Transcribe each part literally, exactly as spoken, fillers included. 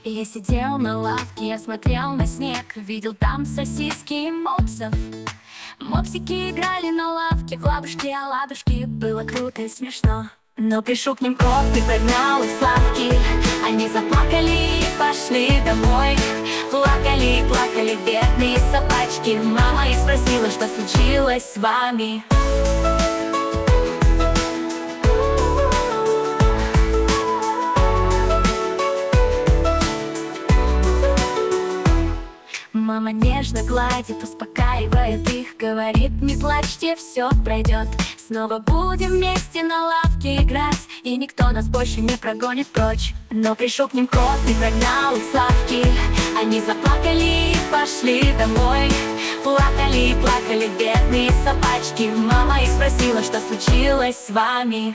Я сидел на лавке, я смотрел на снег, видел там сосиски и мопсов. Мопсики играли на лавке, в ладушки, а ладушки, было круто и смешно. Но пришел к ним кот и прогнал их с лавки. Они заплакали и пошли домой. Плакали, плакали бедные собачки. Мама их спросила, что случилось с вами. Мама нежно гладит, успокаивает их, говорит: не плачьте, все пройдет. Снова будем вместе на лавке играть, и никто нас больше не прогонит прочь. Но пришел к ним кот и прогнал их с лавки. Они заплакали и пошли домой. Плакали, плакали бедные собачки. Мама их спросила, что случилось с вами.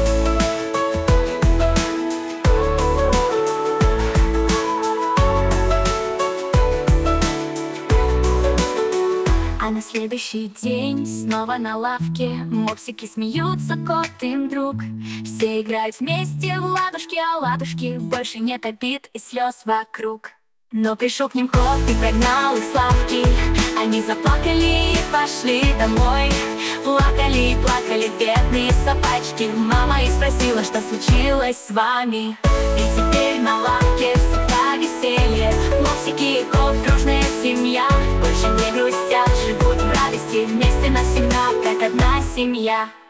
А на следующий день снова на лавке мопсики смеются, кот им друг. Все играют вместе в ладушки, а ладушки, больше нет обид и слез вокруг. Но пришел к ним кот и прогнал их с лавки. Они заплакали и пошли домой. Плакали, плакали бедные собачки. Мама их спросила, что случилось с вами. И теперь на лавке всегда веселье. Мопсики и кот, дружная семья. Больше не грустят, живут в радости вместе навсегда, как одна семья.